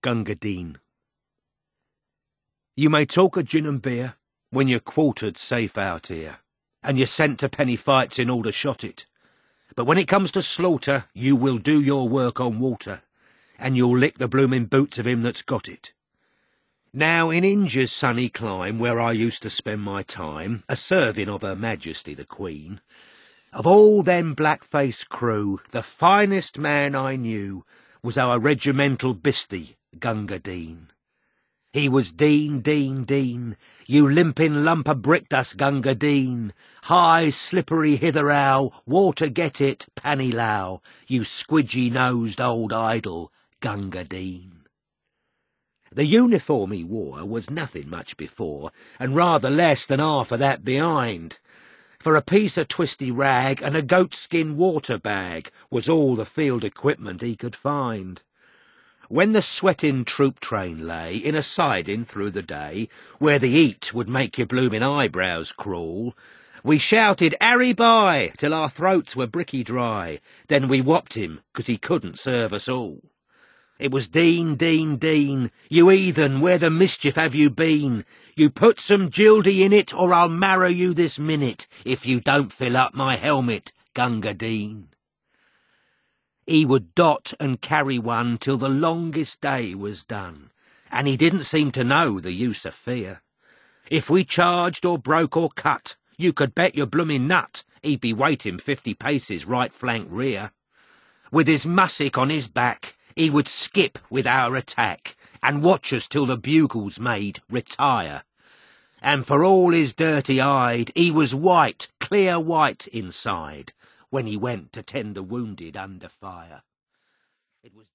Gunga Din. You may talk of gin and beer when you're quartered safe out here, and you're sent to penny fights in order shot it. But when it comes to slaughter, you will do your work on water, and you'll lick the bloomin' boots of him that's got it. Now, in India's sunny clime, where I used to spend my time, a serving of Her Majesty the Queen, of all them black-faced crew, the finest man I knew was our regimental bistie, Gunga Din. He was Din, Din, Din, you limping lump of brickdust, Gunga Din. High, slippery hither-ow, water get it, panny low, you squidgy-nosed old idol, Gunga Din. The uniform he wore was nothing much before, and rather less than half of that behind. For a piece of twisty rag and a goatskin water bag was all the field equipment he could find. When the sweating troop train lay in a siding through the day, where the heat would make your bloomin' eyebrows crawl, we shouted "Harry by" till our throats were bricky dry. Then we whopped him 'cause he couldn't serve us all. It was Din, Din, Din, you heathen, where the mischief have you been? You put some gildy in it, or I'll marrow you this minute, if you don't fill up my helmet, Gunga Din. He would dot and carry one till the longest day was done, and he didn't seem to know the use of fear. If we charged or broke or cut, you could bet your bloomin' nut he'd be waiting 50 paces right flank rear. With his mussick on his back, he would skip with our attack, and watch us till the bugles made retire. And for all his dirty hide, he was white, clear white inside, when he went to tend the wounded under fire. It was